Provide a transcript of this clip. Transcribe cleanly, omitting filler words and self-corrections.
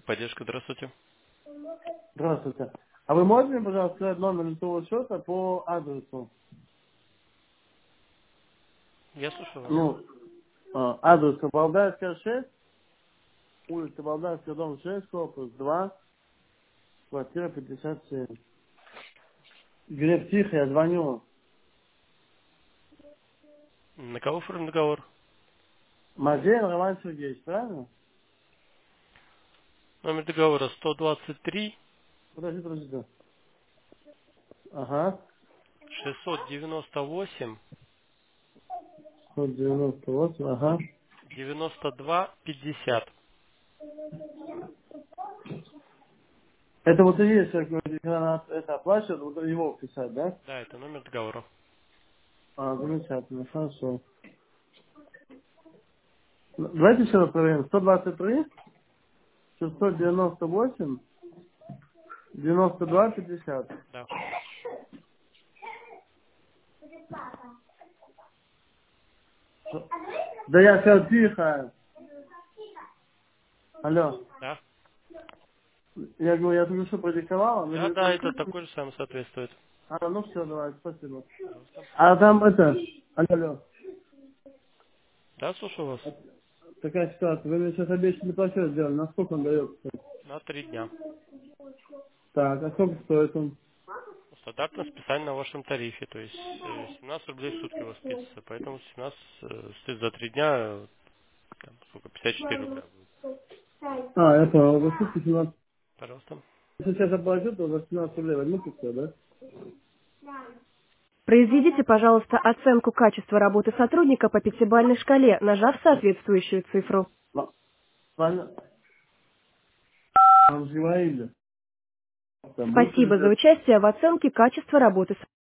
Поддержка, здравствуйте. Здравствуйте. А вы можете мне, пожалуйста, сказать номер лицевого счета по адресу? Я слушаю вас. Ну, адрес Валдайская 6, улица Валдайская, дом 6, корпус 2, квартира 57. Глеб Тихо, я звоню. На кого оформлен договор? Мазей Роман Сергеевич, правильно? Номер договора 123 Подожди. Ага. 698 198, ага. 92 50. Это вот и есть, когда она это оплачивает, вот его писать, да? Да, это номер договора. Замечательно, хорошо. Давайте еще раз проверим. 123, 698, 92, 50. Да. Да я сейчас тихо. Алло. Да? Я говорю, я только что продиктовал, вы Да, говорите, да, вы это слышите? такой же самый соответствует. Ну все, давай, спасибо. Пожалуйста. А там это, алло, Да, слушаю вас. такая ситуация, вы мне сейчас обещанный платеж сделали, на сколько он дается? На 3 дня. Так, а сколько стоит он? Стандартное списание на вашем тарифе, то есть 17 рублей в сутки у вас списывается, поэтому 17 стоит за 3 дня, там, сколько, 54 рубля будет. Я понял, за сутки 17. Пожалуйста. Если сейчас оплачу, то за 17 рублей возьму все, да? Произведите, пожалуйста, оценку качества работы сотрудника по пятибалльной шкале, нажав соответствующую цифру. Ладно, вам же говорили, там будете Спасибо за ждать. участие в оценке качества работы